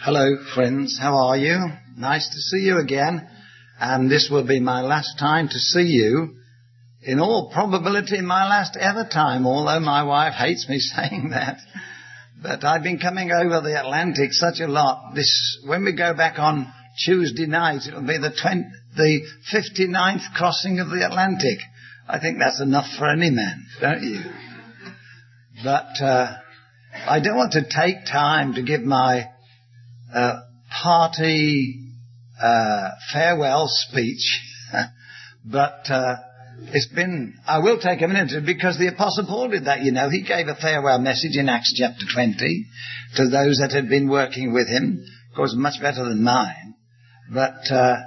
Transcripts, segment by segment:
Hello, friends. How are you? Nice to see you again. And this will be my last time to see you. In all probability, my last ever time, although my wife hates me saying that. But I've been coming over the Atlantic such a lot. When we go back on Tuesday night, it'll be the 59th crossing of the Atlantic. I think that's enough for any man, don't you? But I don't want to take time to give my party farewell speech, but I will take a minute because the Apostle Paul did that, you know. He gave a farewell message in Acts chapter 20 to those that had been working with him. Of course, much better than mine. But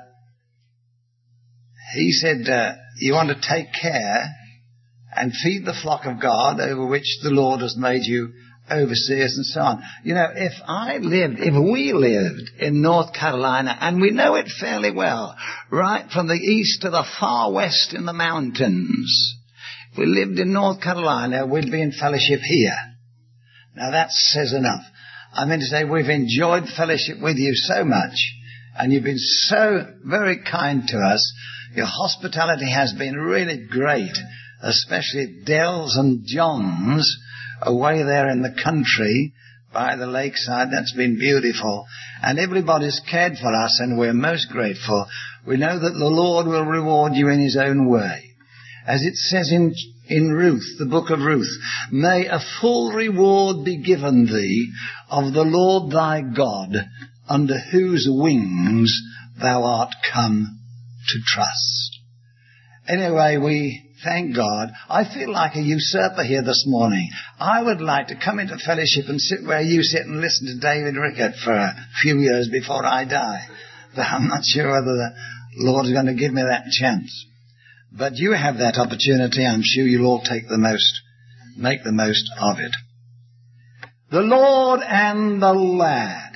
he said, you want to take care and feed the flock of God over which the Lord has made you overseers and so on. You know, if we lived in North Carolina, and we know it fairly well, right from the east to the far west in the mountains, if we lived in North Carolina, we'd be in fellowship here. Now that says enough. I mean to say, we've enjoyed fellowship with you so much, and you've been so very kind to us. Your hospitality has been really great, especially Dell's and John's, away there in the country by the lakeside. That's been beautiful. And everybody's cared for us, and we're most grateful. We know that the Lord will reward you in his own way. As it says in Ruth, the book of Ruth, may a full reward be given thee of the Lord thy God, under whose wings thou art come to trust. Anyway, we thank God. I feel like a usurper here this morning. I would like to come into fellowship and sit where you sit and listen to David Rickett for a few years before I die. But I'm not sure whether the Lord is going to give me that chance. But you have that opportunity. I'm sure you'll all make the most of it. The Lord and the lad.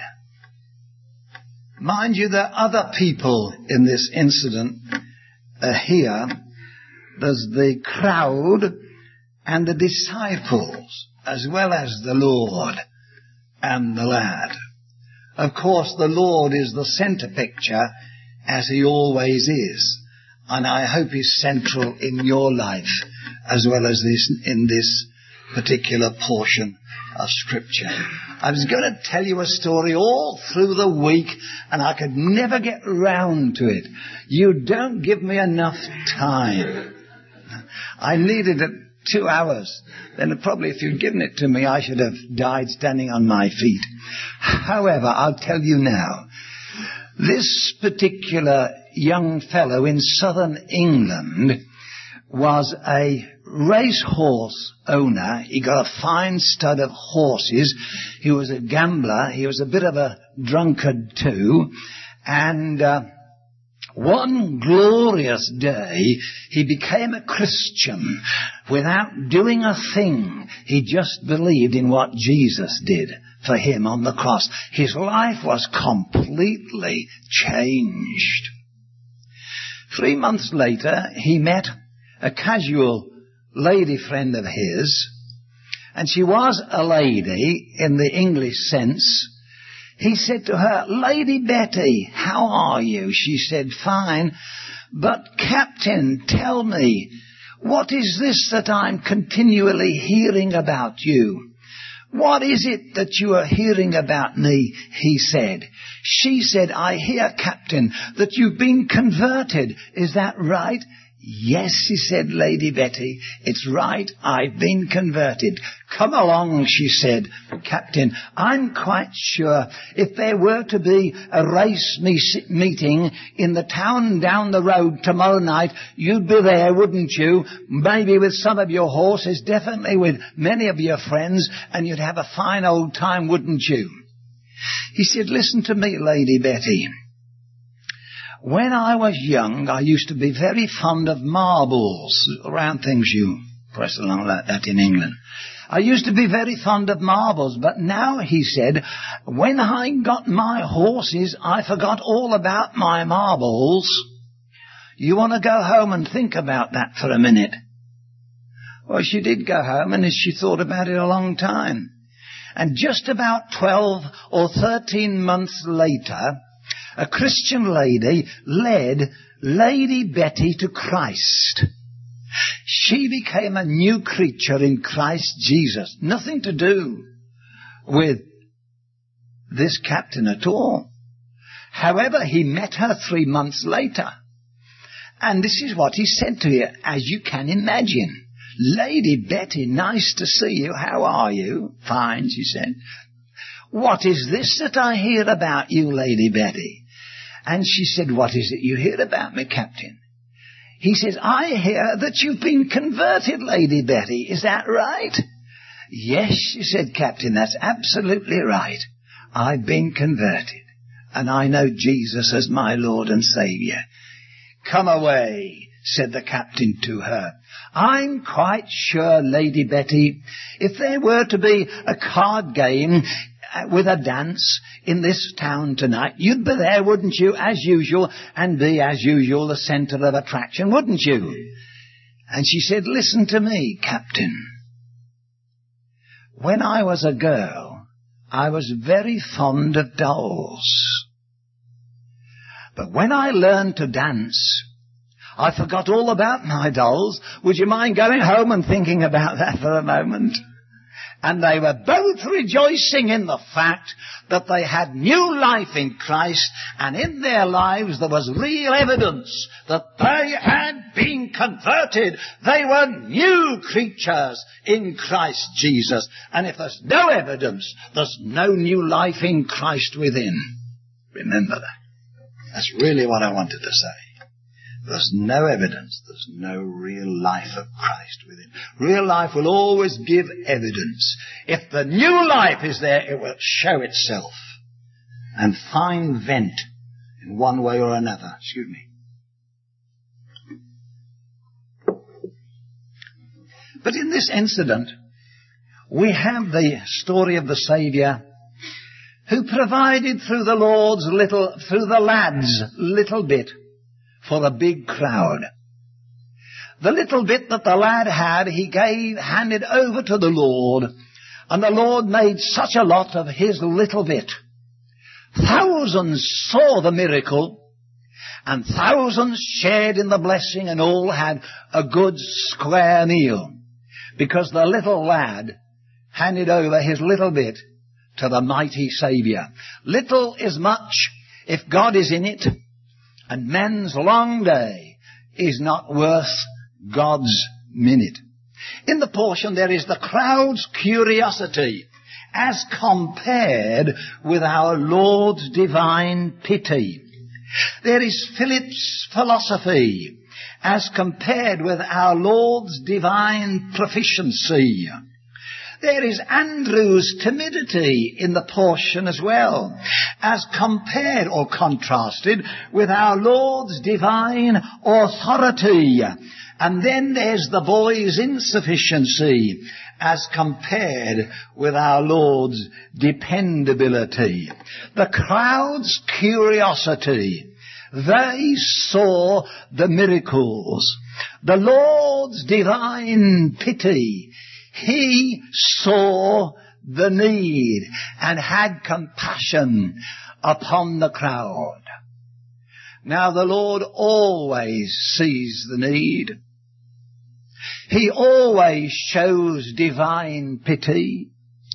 Mind you, there are other people in this incident here. There's the crowd and the disciples, as well as the Lord and the lad. Of course, the Lord is the center picture, as he always is. And I hope he's central in your life, as well as in this particular portion of Scripture. I was going to tell you a story all through the week, and I could never get round to it. You don't give me enough time. I needed it 2 hours. Then probably if you'd given it to me, I should have died standing on my feet. However, I'll tell you now. This particular young fellow in southern England was a racehorse owner. He got a fine stud of horses. He was a gambler. He was a bit of a drunkard too. And one glorious day, he became a Christian without doing a thing. He just believed in what Jesus did for him on the cross. His life was completely changed. 3 months later, he met a casual lady friend of his, and she was a lady in the English sense. He said to her, Lady Betty, how are you? She said, fine. But Captain, tell me, what is this that I'm continually hearing about you? What is it that you are hearing about me? He said. She said, I hear, Captain, that you've been converted. Is that right? Yes, he said, Lady Betty, it's right, I've been converted. Come along, she said, Captain, I'm quite sure if there were to be a race meeting in the town down the road tomorrow night, you'd be there, wouldn't you? Maybe with some of your horses, definitely with many of your friends, and you'd have a fine old time, wouldn't you? He said, listen to me, Lady Betty. When I was young, I used to be very fond of marbles, round things you press along like that in England. I used to be very fond of marbles, but now, he said, when I got my horses, I forgot all about my marbles. You want to go home and think about that for a minute? Well, she did go home, and she thought about it a long time. And just about 12 or 13 months later, a Christian lady led Lady Betty to Christ. She became a new creature in Christ Jesus. Nothing to do with this captain at all. However, he met her 3 months later. And this is what he said to her, as you can imagine. Lady Betty, nice to see you. How are you? Fine, she said. What is this that I hear about you, Lady Betty? And she said, what is it you hear about me, Captain? He says, I hear that you've been converted, Lady Betty. Is that right? Yes, she said, Captain, that's absolutely right. I've been converted, and I know Jesus as my Lord and Saviour. Come away, said the captain to her. I'm quite sure, Lady Betty, if there were to be a card game with a dance in this town tonight, you'd be there, wouldn't you, as usual, and be, as usual, the centre of attraction, wouldn't you? And she said, listen to me, Captain. When I was a girl, I was very fond of dolls. But when I learned to dance, I forgot all about my dolls. Would you mind going home and thinking about that for a moment? And they were both rejoicing in the fact that they had new life in Christ, and in their lives there was real evidence that they had been converted. They were new creatures in Christ Jesus. And if there's no evidence, there's no new life in Christ within. Remember that. That's really what I wanted to say. There's no evidence. There's no real life of Christ within. Real life will always give evidence. If the new life is there, it will show itself and find vent in one way or another. Excuse me. But in this incident, we have the story of the Saviour who provided through the lad's little bit for a big crowd. The little bit that the lad had, he handed over to the Lord, and the Lord made such a lot of his little bit. Thousands saw the miracle, and thousands shared in the blessing, and all had a good square meal, because the little lad handed over his little bit to the mighty Saviour. Little is much if God is in it, and man's long day is not worth God's minute. In the portion there is the crowd's curiosity as compared with our Lord's divine pity. There is Philip's philosophy as compared with our Lord's divine proficiency. There is Andrew's timidity in the portion as well, as compared or contrasted with our Lord's divine authority. And then there's the boy's insufficiency as compared with our Lord's dependability. The crowd's curiosity, they saw the miracles. The Lord's divine pity, He saw the need and had compassion upon the crowd. Now the Lord always sees the need. He always shows divine pity.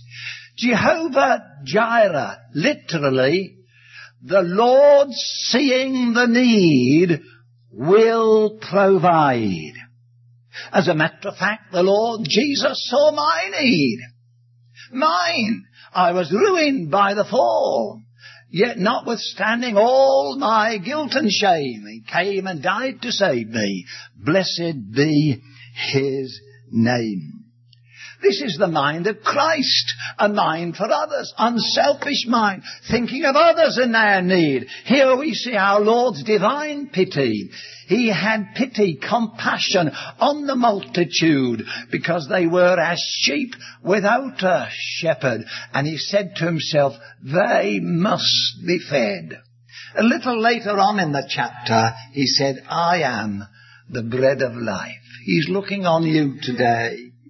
Jehovah Jireh, literally, the Lord seeing the need will provide. As a matter of fact, the Lord Jesus saw my need. Mine. I was ruined by the fall. Yet notwithstanding all my guilt and shame, He came and died to save me. Blessed be His name. This is the mind of Christ, a mind for others, unselfish mind, thinking of others in their need. Here we see our Lord's divine pity. He had pity, compassion on the multitude because they were as sheep without a shepherd. And He said to Himself, they must be fed. A little later on in the chapter, He said, I am the bread of life. He's looking on you today.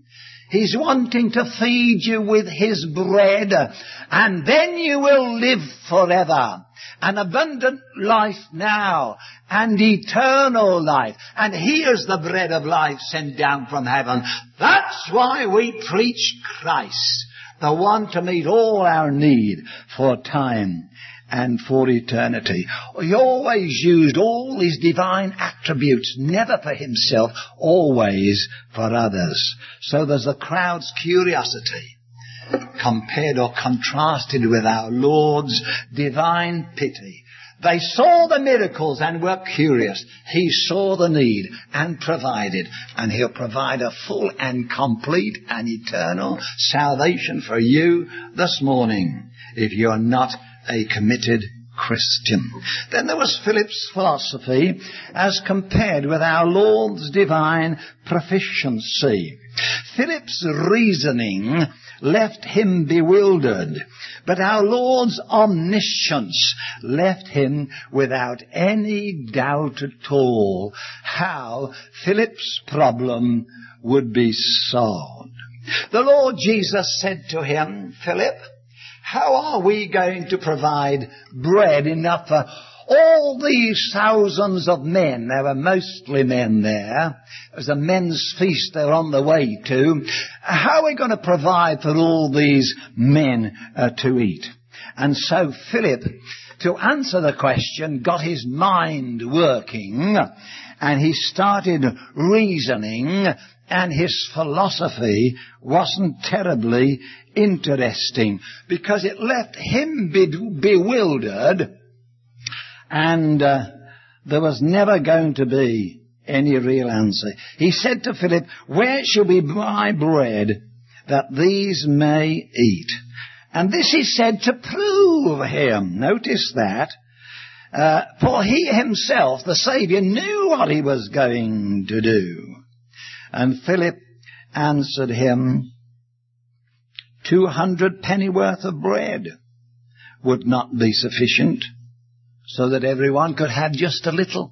He's wanting to feed you with His bread, and then you will live forever. An abundant life now, and eternal life. And here's the bread of life sent down from heaven. That's why we preach Christ, the one to meet all our need for time and for eternity. He always used all His divine attributes, never for Himself, always for others. So there's the crowd's curiosity compared or contrasted with our Lord's divine pity. They saw the miracles and were curious. He saw the need and provided. And He'll provide a full and complete and eternal salvation for you this morning, if you're not a committed Christian. Then there was Philip's philosophy as compared with our Lord's divine proficiency. Philip's reasoning left him bewildered, but our Lord's omniscience left him without any doubt at all how Philip's problem would be solved. The Lord Jesus said to him, "Philip, how are we going to provide bread enough for all these thousands of men?" There were mostly men there. It was a men's feast they're on the way to. How are we going to provide for all these men to eat? And so Philip, to answer the question, got his mind working, and he started reasoning, and his philosophy wasn't terribly interesting, because it left him bewildered, and there was never going to be any real answer. He said to Philip, "Where shall we buy bread that these may eat?" And this he said to prove him. Notice that. For he himself, the Saviour, knew what he was going to do. And Philip answered him, 200 pennyworth of bread would not be sufficient, so that everyone could have just a little.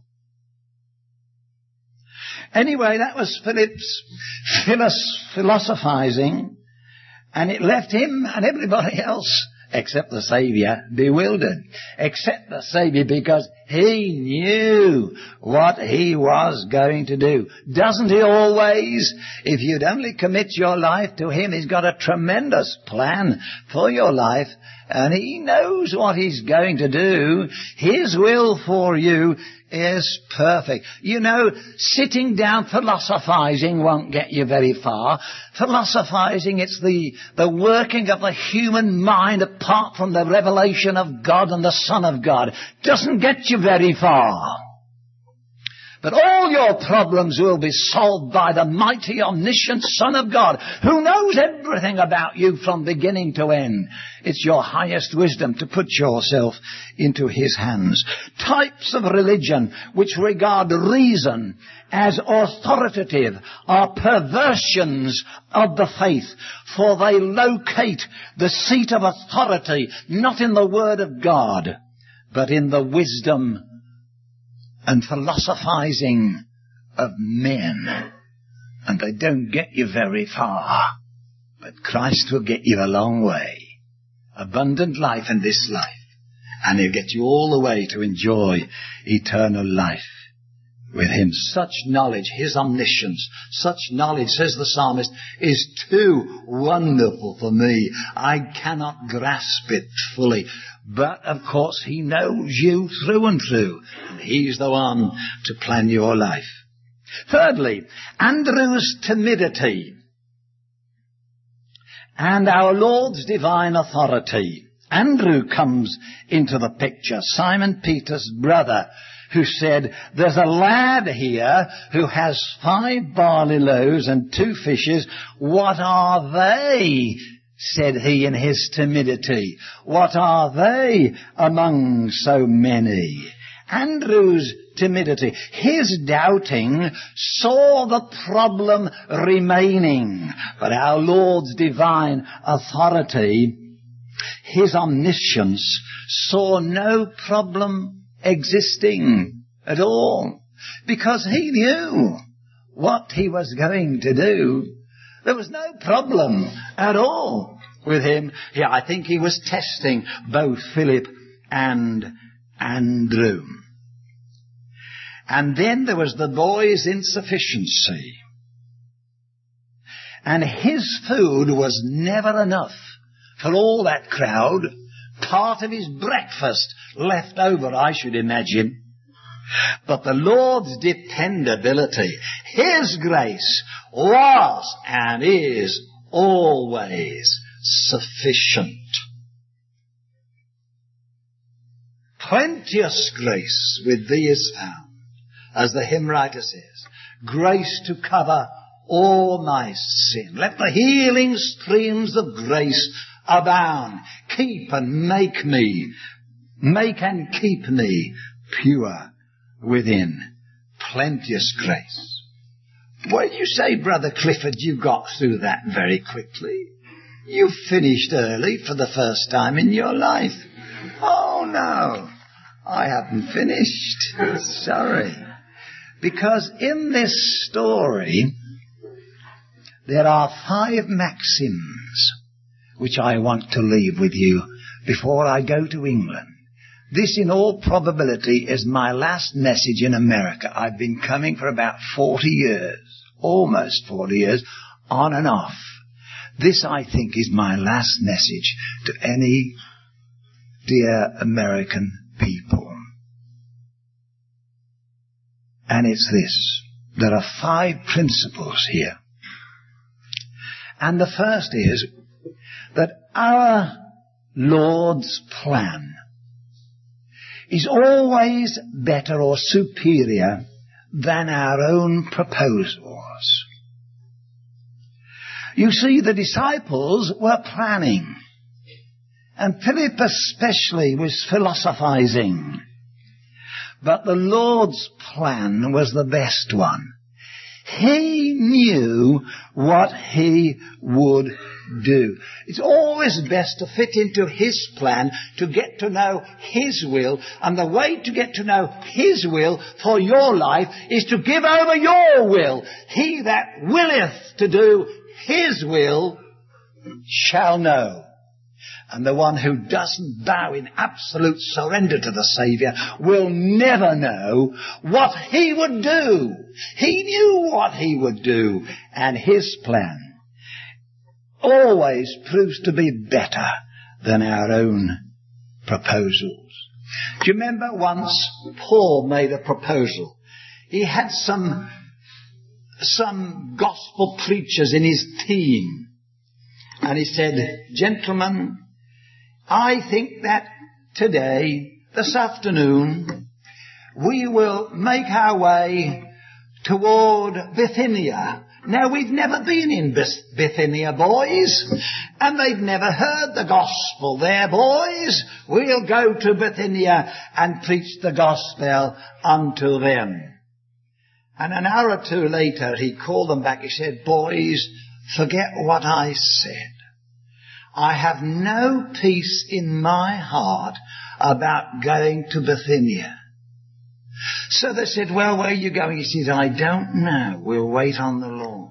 Anyway, that was Philip's philosophizing, and it left him and everybody else, except the Saviour, bewildered. Except the Saviour, because He knew what He was going to do. Doesn't He always? If you'd only commit your life to Him, He's got a tremendous plan for your life, and He knows what He's going to do. His will for you is perfect. You know, sitting down philosophizing won't get you very far. Philosophizing, it's the working of the human mind apart from the revelation of God and the Son of God. Doesn't get you very far. But all your problems will be solved by the mighty, omniscient Son of God, who knows everything about you from beginning to end. It's your highest wisdom to put yourself into His hands. Types of religion which regard reason as authoritative are perversions of the faith, for they locate the seat of authority not in the Word of God, but in the wisdom and philosophizing of men. And they don't get you very far, but Christ will get you a long way. Abundant life in this life, and He'll get you all the way to enjoy eternal life with Him. Such knowledge, His omniscience, such knowledge, says the psalmist, is too wonderful for me. I cannot grasp it fully. But, of course, He knows you through and through. And He's the one to plan your life. Thirdly, Andrew's timidity and our Lord's divine authority. Andrew comes into the picture, Simon Peter's brother, who said, "There's a lad here who has 5 barley loaves and 2 fishes. What are they?" said he in his timidity. "What are they among so many?" Andrew's timidity, his doubting, saw the problem remaining. But our Lord's divine authority, His omniscience, saw no problem existing at all, because He knew what He was going to do. There was no problem at all with him. Yeah, I think he was testing both Philip and Andrew. And then there was the boy's insufficiency. And his food was never enough for all that crowd. Part of his breakfast left over, I should imagine. But the Lord's dependability, His grace, was and is always sufficient. Plenteous grace with thee is found, as the hymn writer says, grace to cover all my sin. Let the healing streams of grace abound. Keep and keep me pure within. Plenteous grace. Well, you say, Brother Clifford, you got through that very quickly. You finished early for the first time in your life. Oh, no, I haven't finished. Sorry. Because in this story, there are 5 maxims which I want to leave with you before I go to England. This, in all probability, is my last message in America. I've been coming for about 40 years, almost 40 years, on and off. This, I think, is my last message to any dear American people. And it's this. There are 5 principles here. And the first is that our Lord's plan is always better or superior than our own proposals. You see, the disciples were planning, and Philip especially was philosophizing. But the Lord's plan was the best one. He knew what He would do. It's always best to fit into His plan, to get to know His will. And the way to get to know His will for your life is to give over your will. He that willeth to do His will shall know. And the one who doesn't bow in absolute surrender to the Saviour will never know what He would do. He knew what He would do, and His plan always proves to be better than our own proposals. Do you remember once Paul made a proposal? He had some gospel preachers in his team, and he said, gentlemen, I think that today, this afternoon, we will make our way toward Bithynia. Now, we've never been in Bithynia, boys, and they've never heard the gospel there, boys. We'll go to Bithynia and preach the gospel unto them. And an hour or two later, he called them back. He said, boys, forget what I said. I have no peace in my heart about going to Bithynia. So they said, well, where are you going? He said, I don't know. We'll wait on the Lord.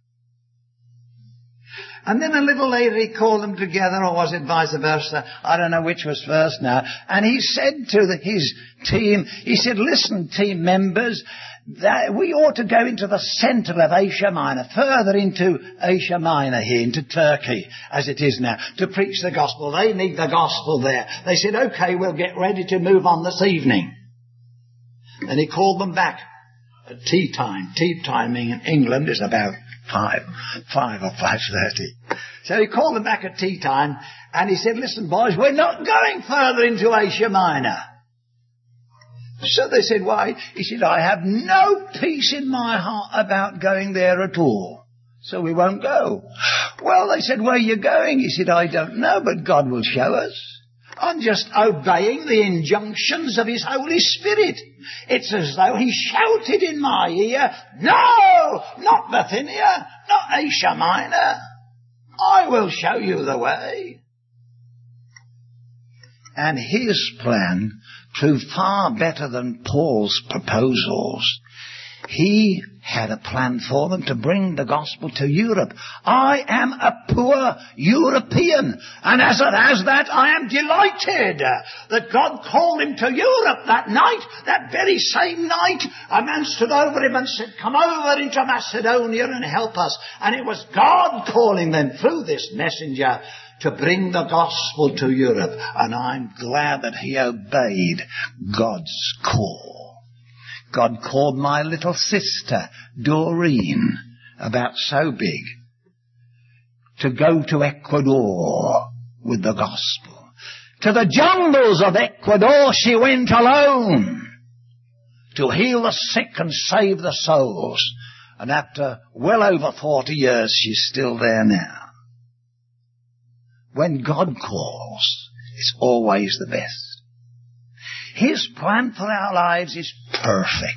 And then a little later he called them together, or was it vice versa? I don't know which was first now. And he said to his team, he said, listen, team members, that we ought to go into the centre of Asia Minor, further into Asia Minor here, into Turkey, as it is now, to preach the gospel. They need the gospel there. They said, okay, we'll get ready to move on this evening. And he called them back at tea time. Tea timing in England is about 5 or 5:30. So he called them back at tea time, and he said, listen, boys, we're not going further into Asia Minor. So they said, why? He said, I have no peace in my heart about going there at all. So we won't go. Well, they said, where are you going? He said, I don't know, but God will show us. I'm just obeying the injunctions of His Holy Spirit. It's as though He shouted in my ear, no, not Bithynia, not Asia Minor. I will show you the way. And his plan proved far better than Paul's proposals. He had a plan for them to bring the gospel to Europe. I am a poor European, and as that I am delighted that God called him to Europe that night, that very same night. A man stood over him and said, come over into Macedonia and help us. And it was God calling them through this messenger to bring the gospel to Europe. And I'm glad that he obeyed God's call. God called my little sister, Doreen, about so big, to go to Ecuador with the gospel. To the jungles of Ecuador she went alone to heal the sick and save the souls. And after well over 40 years, she's still there now. When God calls, it's always the best. His plan for our lives is perfect.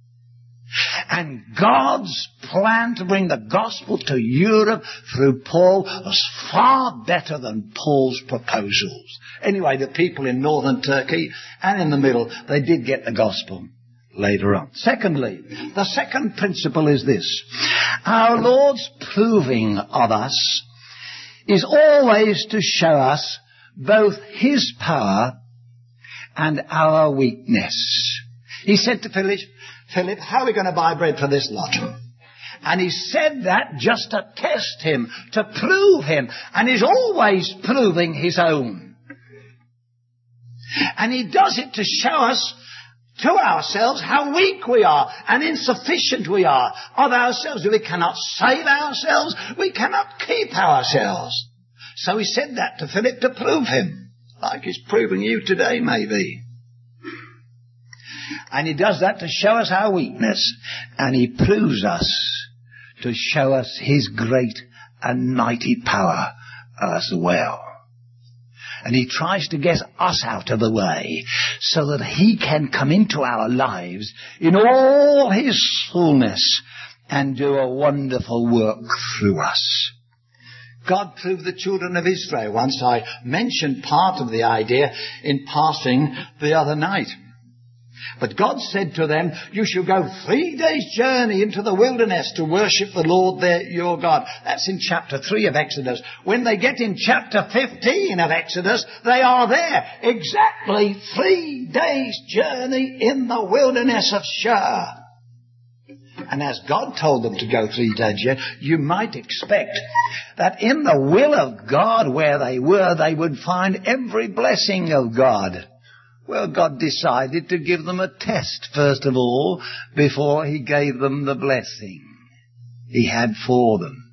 And God's plan to bring the gospel to Europe through Paul was far better than Paul's proposals. Anyway, the people in northern Turkey and in the middle, they did get the gospel later on. Secondly, the second principle is this. Our Lord's proving of us is always to show us both his power and our weakness. He said to Philip, how are we going to buy bread for this lot? And he said that just to test him, to prove him. And he's always proving his own. And he does it to show us, to ourselves, how weak we are and insufficient we are of ourselves. We cannot save ourselves. We cannot keep ourselves. So he said that to Philip to prove him. Like he's proving you today, maybe. And he does that to show us our weakness. And he proves us to show us his great and mighty power as well. And he tries to get us out of the way so that he can come into our lives in all his fullness and do a wonderful work through us. God proved the children of Israel once. I mentioned part of the idea in passing the other night. But God said to them, you shall go 3 days' journey into the wilderness to worship the Lord your God. That's in chapter 3 of Exodus. When they get in chapter 15 of Exodus, they are there. Exactly 3 days' journey in the wilderness of Shur. And as God told them to go 3 days' journey, you might expect that in the will of God where they were, they would find every blessing of God. Well, God decided to give them a test, first of all, before he gave them the blessing he had for them.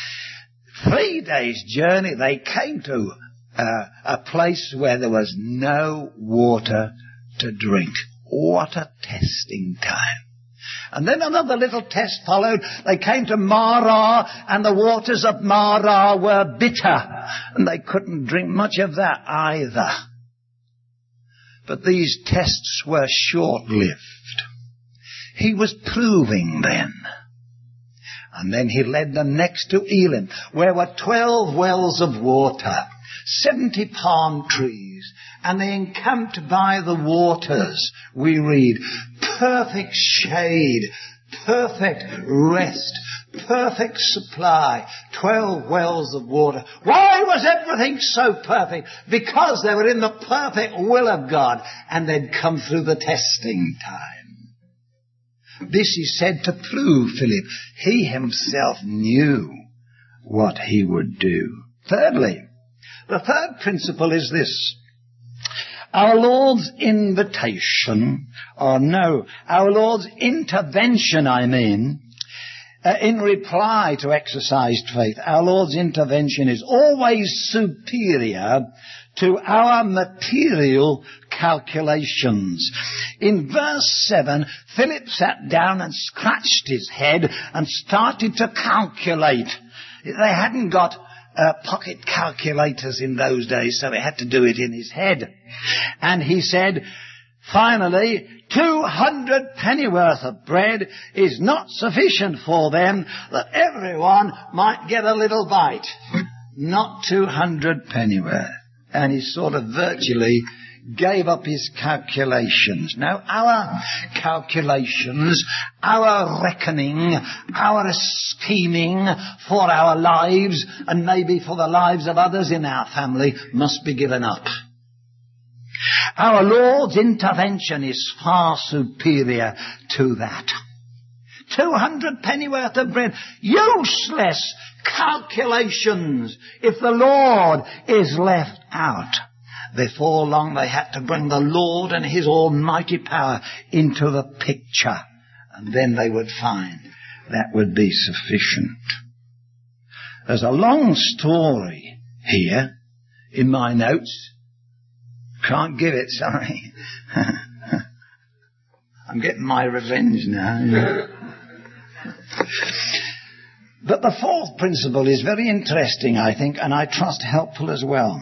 3 days' journey, they came to a place where there was no water to drink. What a testing time. And then another little test followed. They came to Marah, and the waters of Marah were bitter, and they couldn't drink much of that either. But these tests were short-lived. He was proving them. And then he led them next to Elim, where were 12 wells of water, 70 palm trees, and they encamped by the waters, we read. Perfect shade, perfect rest, perfect supply, 12 wells of water. Why was everything so perfect? Because they were in the perfect will of God, and they'd come through the testing time. This he said to prove Philip. He himself knew what he would do. Thirdly, the third principle is this. Our Lord's invitation, our Lord's intervention, in reply to exercised faith, our Lord's intervention is always superior to our material calculations. In verse 7, Philip sat down and scratched his head and started to calculate. They hadn't got pocket calculators in those days, so he had to do it in his head. And he said, finally, 200 pennyworth of bread is not sufficient for them, that everyone might get a little bite. Not 200 pennyworth. And he sort of virtually gave up his calculations. Now, our calculations, our reckoning, our scheming for our lives, and maybe for the lives of others in our family, must be given up. Our Lord's intervention is far superior to that. 200 pennyworth of bread. Useless calculations if the Lord is left out. Before long they had to bring the Lord and his almighty power into the picture. And then they would find that would be sufficient. There's a long story here in my notes. Can't give it, sorry. I'm getting my revenge now. But the fourth principle is very interesting, I think, and I trust helpful as well.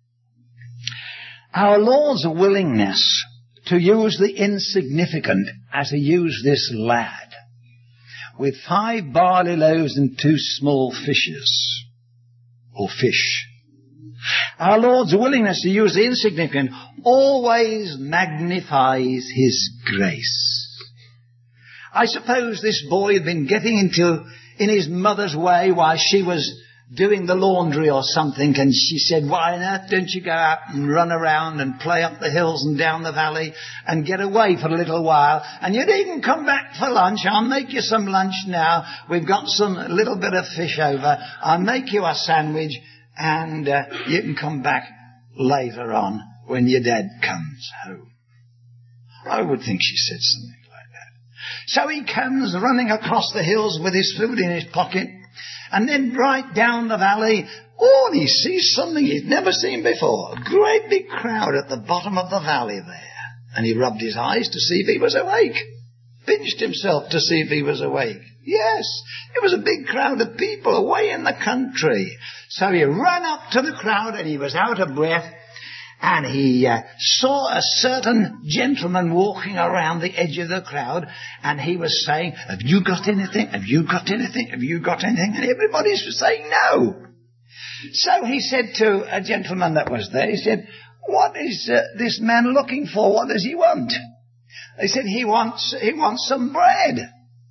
Our Lord's willingness to use the insignificant as he used this lad with 5 barley loaves and 2 small fishes, or fish. Our Lord's willingness to use the insignificant always magnifies his grace. I suppose this boy had been getting in his mother's way while she was doing the laundry or something, and she said, why on earth don't you go out and run around and play up the hills and down the valley and get away for a little while, and you needn't come back for lunch. I'll make you some lunch now. We've got some little bit of fish over. I'll make you a sandwich, and you can come back later on when your dad comes home. I would think she said something like that. So he comes running across the hills with his food in his pocket, and then right down the valley, and he sees something he's never seen before. A great big crowd at the bottom of the valley there. And he rubbed his eyes to see if he was awake. Pinched himself to see if he was awake. Yes, it was a big crowd of people away in the country. So he ran up to the crowd, and he was out of breath, and he saw a certain gentleman walking around the edge of the crowd, and he was saying, have you got anything? Have you got anything? Have you got anything? And everybody's saying no. So he said to a gentleman that was there, he said, what is this man looking for? What does he want? They said, he wants some bread.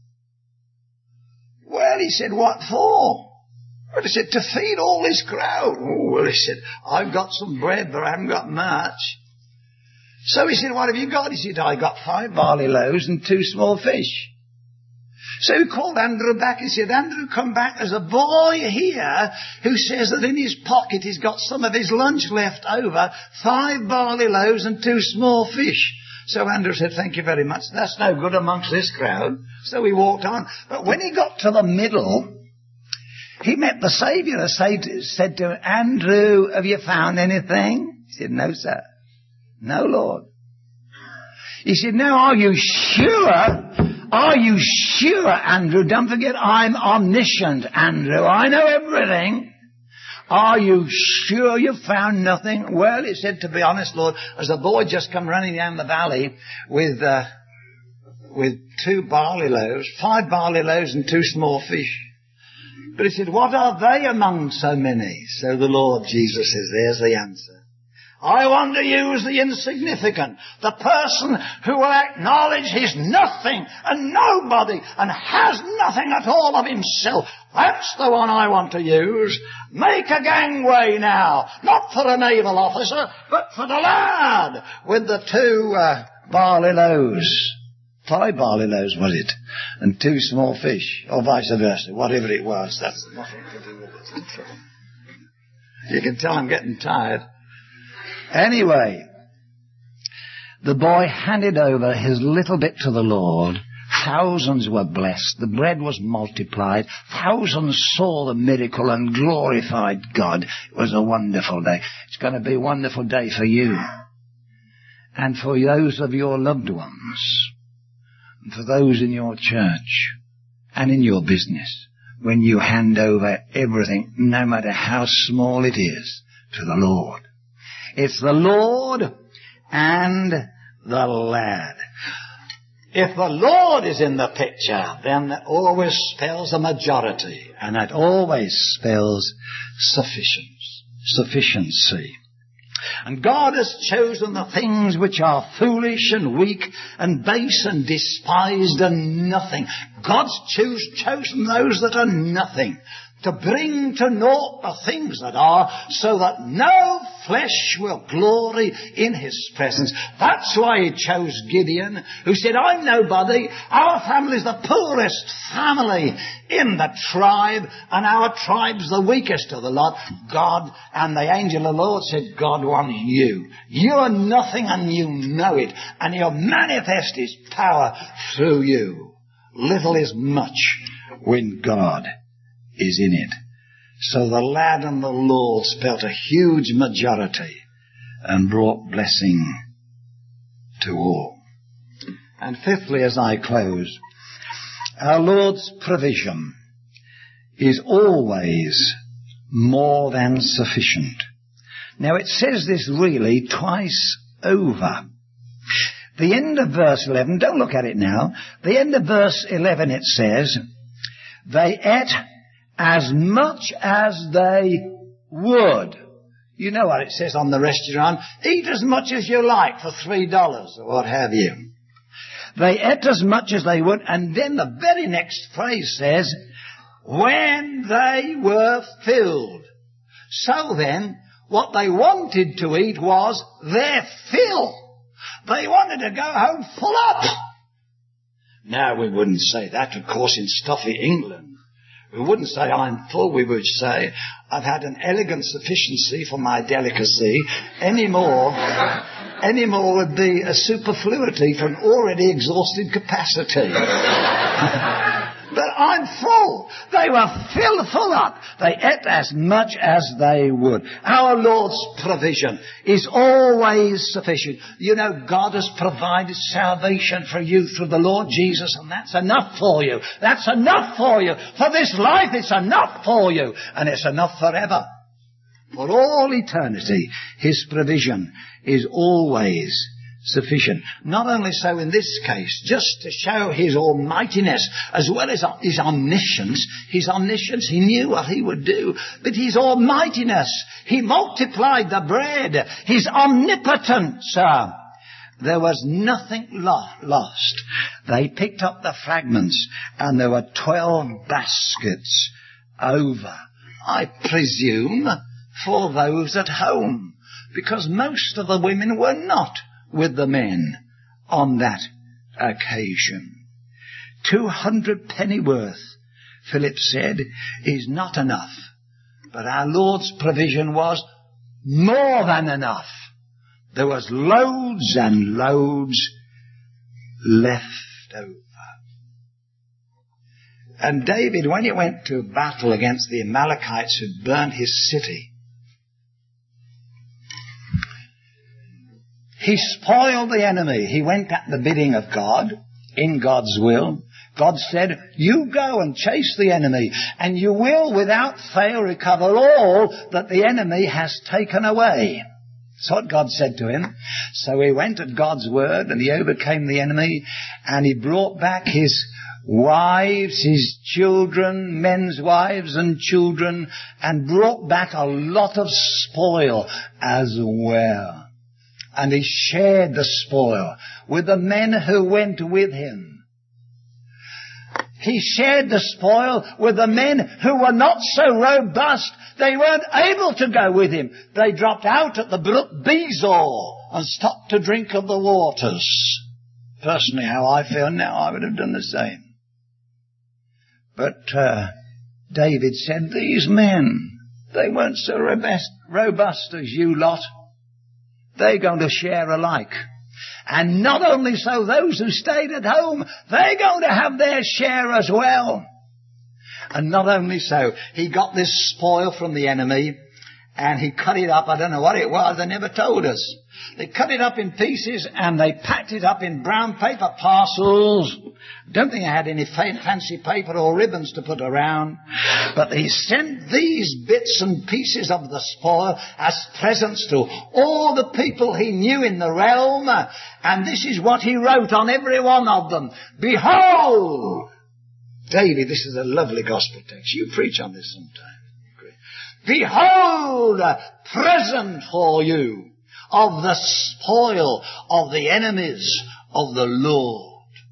Well, he said, what for? Well, he said, to feed all this crowd. Oh, well, he said, I've got some bread, but I haven't got much. So he said, what have you got? He said, I got 5 barley loaves and 2 small fish. So he called Andrew back. He said, Andrew, come back. There's a boy here who says that in his pocket he's got some of his lunch left over, 5 barley loaves and 2 small fish. So Andrew said, thank you very much. That's no good amongst this crowd. So he walked on. But when he got to the middle, he met the Saviour and said to him, Andrew, have you found anything? He said, no, sir. No, Lord. He said, now, are you sure? Are you sure, Andrew? Don't forget, I'm omniscient, Andrew. I know everything. Are you sure you found nothing? Well, he said, to be honest, Lord, as a boy just come running down the valley with 2 barley loaves, 5 barley loaves and 2 small fish. But he said, what are they among so many? So the Lord Jesus says, there's the answer. I want to use the insignificant, the person who will acknowledge he's nothing and nobody and has nothing at all of himself. That's the one I want to use. Make a gangway now, not for a naval officer, but for the lad with the 2 barley loaves. 5 barley loaves, was it? And 2 small fish, or vice versa, whatever it was. That's nothing to do with it. You can tell I'm getting tired. Anyway, the boy handed over his little bit to the Lord. Thousands were blessed. The bread was multiplied. Thousands saw the miracle and glorified God. It was a wonderful day. It's going to be a wonderful day for you and for those of your loved ones and for those in your church and in your business when you hand over everything, no matter how small it is, to the Lord. It's the Lord and the lad. If the Lord is in the picture, then that always spells a majority, and that always spells sufficiency. And God has chosen the things which are foolish and weak and base and despised and nothing. God's chosen those that are nothing, to bring to naught the things that are, so that no flesh will glory in his presence. That's why he chose Gideon, who said, I'm nobody. Our family is the poorest family in the tribe, and our tribe's the weakest of the lot. God and the angel of the Lord said, God wants you. You are nothing, and you know it, and he'll manifest his power through you. Little is much when God is in it. So the lad and the Lord spelt a huge majority and brought blessing to all. And fifthly, as I close, our Lord's provision is always more than sufficient. Now it says this really twice over. The end of verse 11, don't look at it now. The end of verse 11 it says, they ate as much as they would. You know what it says on the restaurant? Eat as much as you like for $3 or what have you. They ate as much as they would, and then the very next phrase says, when they were filled. So then, what they wanted to eat was their fill. They wanted to go home full up. Now, we wouldn't say that, of course, in stuffy England. We wouldn't say, I'm full. We would say, I've had an elegant sufficiency for my delicacy. Any more would be a superfluity for an already exhausted capacity. But I'm full. They were filled full up. They ate as much as they would. Our Lord's provision is always sufficient. You know, God has provided salvation for you through the Lord Jesus, and that's enough for you. That's enough for you. For this life, it's enough for you. And it's enough forever. For all eternity, his provision is always sufficient. Not only so in this case, just to show his almightiness as well as his omniscience. His omniscience, he knew what he would do, but his almightiness, he multiplied the bread. His omnipotence, there was nothing lost. They picked up the fragments, and there were 12 baskets over. I presume for those at home, because most of the women were not with the men on that occasion. 200 pennyworth, Philip said, is not enough. But our Lord's provision was more than enough. There was loads and loads left over. And David, when he went to battle against the Amalekites who burned his city, he spoiled the enemy. He went at the bidding of God, in God's will. God said, you go and chase the enemy, and you will without fail recover all that the enemy has taken away. That's what God said to him. So he went at God's word, and he overcame the enemy, and he brought back his wives, his children, men's wives and children, and brought back a lot of spoil as well. And he shared the spoil with the men who went with him. He shared the spoil with the men who were not so robust. They weren't able to go with him. They dropped out at the brook Bezor and stopped to drink of the waters. Personally, how I feel now, I would have done the same. But David said, these men, they weren't so robust as you lot. They're going to share alike. And not only so, those who stayed at home, they're going to have their share as well. And not only so, he got this spoil from the enemy, and he cut it up. I don't know what it was. They never told us. They cut it up in pieces, and they packed it up in brown paper parcels. Don't think I had any fancy paper or ribbons to put around. But he sent these bits and pieces of the spoil as presents to all the people he knew in the realm. And this is what he wrote on every one of them. Behold! David, this is a lovely gospel text. You preach on this sometime. Behold, a present for you. of the spoil of the enemies of the Lord.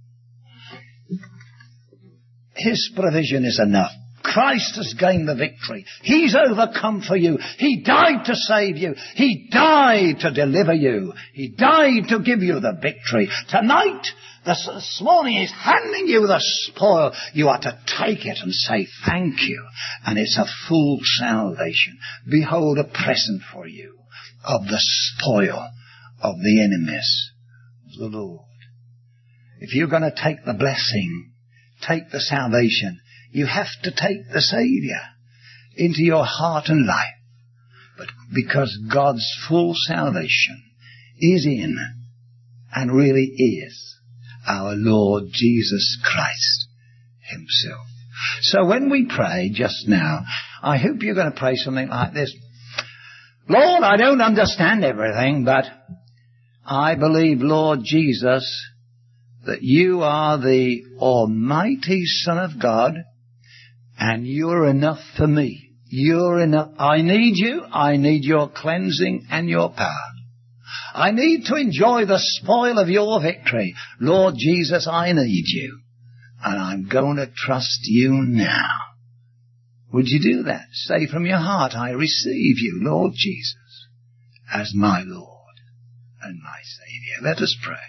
His provision is enough. Christ has gained the victory. He's overcome for you. He died to save you. He died to deliver you. He died to give you the victory. Tonight, this morning, He's handing you the spoil. You are to take it and say thank you. And it's a full salvation. Behold, a present for you of the spoil of the enemies of the Lord. If you're going to take the blessing, take the salvation, you have to take the Saviour into your heart and life. But because God's full salvation is in and really is our Lord Jesus Christ Himself. So when we pray just now, I hope you're going to pray something like this. Lord, I don't understand everything, but I believe, Lord Jesus, that you are the Almighty Son of God, and you're enough for me. You're enough. I need you. I need your cleansing and your power. I need to enjoy the spoil of your victory. Lord Jesus, I need you. And I'm going to trust you now. Would you do that? Say from your heart, I receive you, Lord Jesus, as my Lord and my Saviour. Let us pray.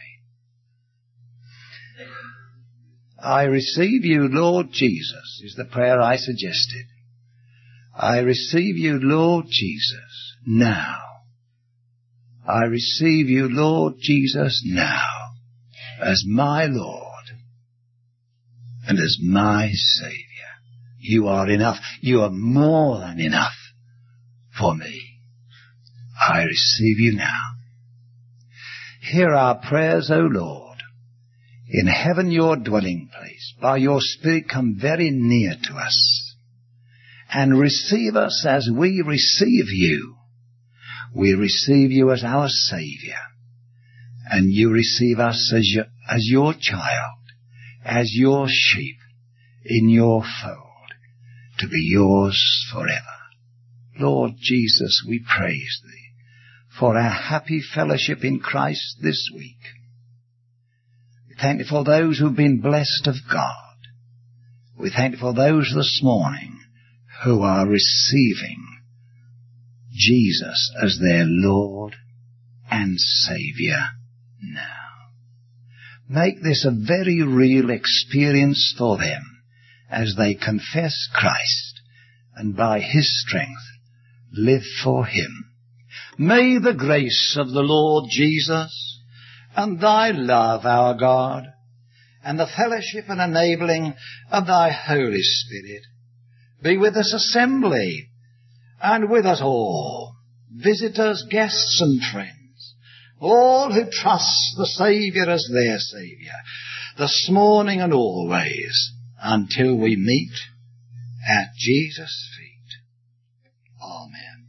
I receive you, Lord Jesus, is the prayer I suggested. I receive you, Lord Jesus, now. I receive you, Lord Jesus, now, as my Lord and as my Saviour. You are enough. You are more than enough for me. I receive you now. Hear our prayers, O Lord. In heaven, your dwelling place, by your Spirit come very near to us and receive us as we receive you. We receive you as our Saviour, and you receive us as your child, as your sheep in your fold, to be yours forever. Lord Jesus, we praise Thee for our happy fellowship in Christ this week. We thank Thee for those who've been blessed of God. We thank Thee for those this morning who are receiving Jesus as their Lord and Saviour now. Make this a very real experience for them as they confess Christ and by His strength live for Him. May the grace of the Lord Jesus and Thy love, our God, and the fellowship and enabling of Thy Holy Spirit be with us assembly and with us all, visitors, guests and friends, all who trust the Saviour as their Saviour, this morning and always, until we meet at Jesus' feet. Amen.